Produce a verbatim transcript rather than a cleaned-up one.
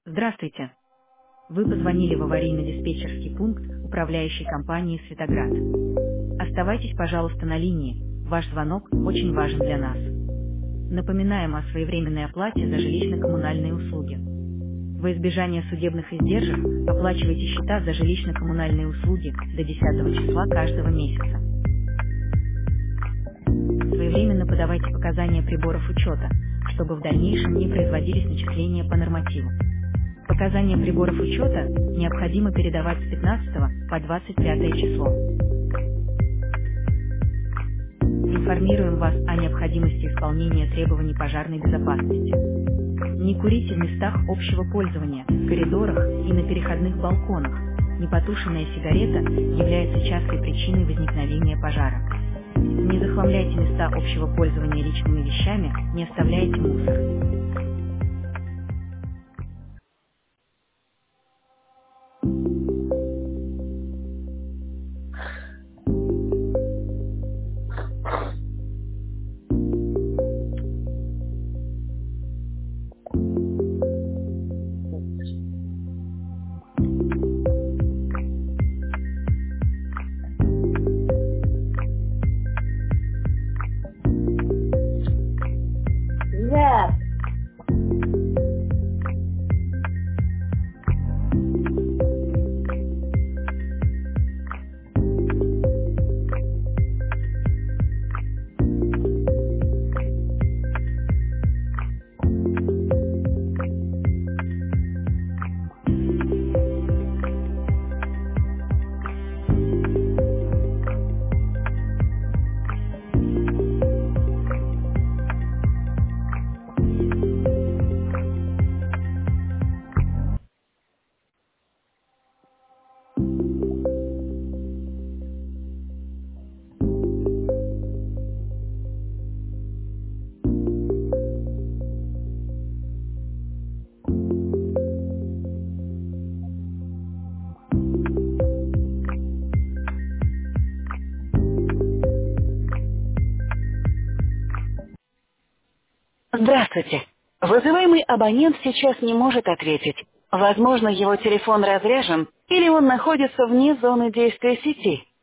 Здравствуйте. Вы позвонили в аварийно-диспетчерский пункт управляющей компании «Светоград». Оставайтесь, пожалуйста, на линии. Ваш звонок очень важен для нас. Напоминаем о своевременной оплате за жилищно-коммунальные услуги. Во избежание судебных издержек оплачивайте счета за жилищно-коммунальные услуги до десятого числа каждого месяца. Своевременно подавайте показания приборов учета, чтобы в дальнейшем не производились начисления по нормативу. Показания приборов учета необходимо передавать с пятнадцатого по двадцать пятое число. Информируем вас о необходимости исполнения требований пожарной безопасности. Не курите в местах общего пользования, в коридорах и на переходных балконах. Непотушенная сигарета является частой причиной возникновения пожара. Не захламляйте места общего пользования личными вещами, не оставляйте мусор. Да. Здравствуйте. Вызываемый абонент сейчас не может ответить. Возможно, его телефон разряжен или он находится вне зоны действия сети.